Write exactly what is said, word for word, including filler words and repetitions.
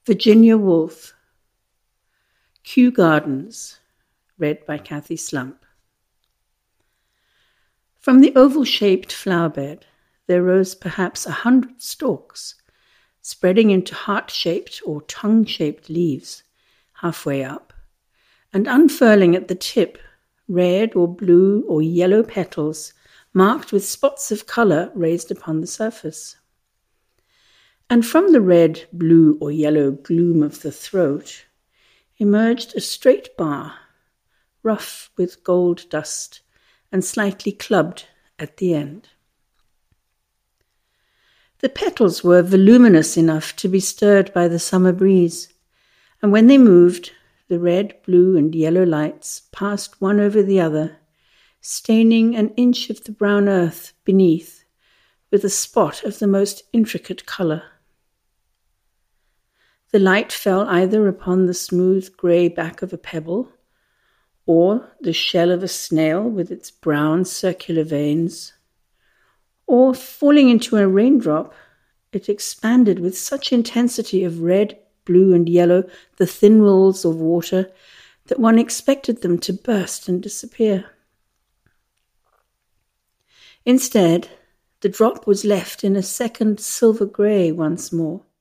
Virginia Woolf. Kew Gardens, read by Kathy Slump. From the oval-shaped flowerbed, there rose perhaps a hundred stalks, spreading into heart-shaped or tongue-shaped leaves halfway up, and unfurling at the tip red or blue or yellow petals marked with spots of colour raised upon the surface. And from the red, blue, or yellow gloom of the throat emerged a straight bar, rough with gold dust and slightly clubbed at the end. The petals were voluminous enough to be stirred by the summer breeze, and when they moved, the red, blue, and yellow lights passed one over the other, staining an inch of the brown earth beneath with a spot of the most intricate colour. The light fell either upon the smooth grey back of a pebble, or the shell of a snail with its brown circular veins, or, falling into a raindrop, it expanded with such intensity of red, blue, and yellow the thin walls of water that one expected them to burst and disappear. Instead, the drop was left in a second silver grey once more,